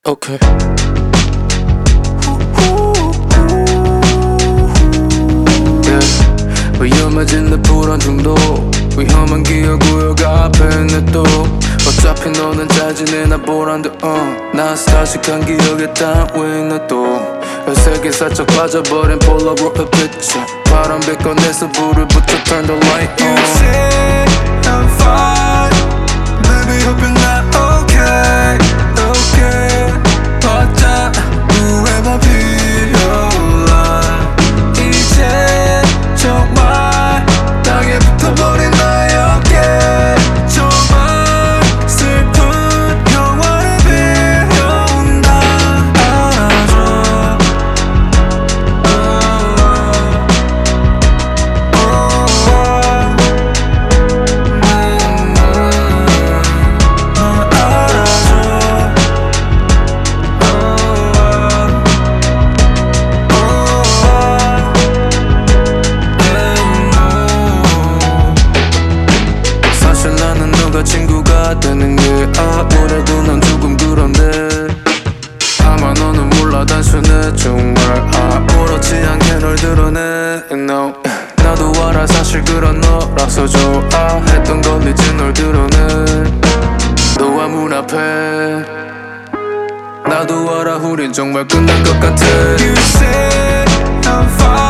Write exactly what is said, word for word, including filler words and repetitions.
Okay. Yeah. 위험해진 내 불안 중독, 위험한 기억 구역 앞에 있네 또. 어차피 너는 잘 지내나 보란데 uh. 난 스타식한 기억에 따위 있네 또. 회색이 살짝 빠져버린 폴라로id picture. 바람빛 꺼내서 불을 붙여 turn the light on. You say I'm fine, baby hope you're not okay, okay. 어쩌 후회만 필요해. 이제 정말 땅에 붙어버린 나의 어깨. 정말 슬픈 영화를 빌려온다. 알아줘. 친구가 되는 게 아무래도 난 조금 그런데 아마 너는 몰라 단순해 정말 아무렇지 않게 널 드러내 no. 나도 알아 사실 그런 너라서 좋아했던 걸 이제 널 드러내 너와 문 앞에 나도 알아 우린 정말 끝난 것 같아. You say I'm fine.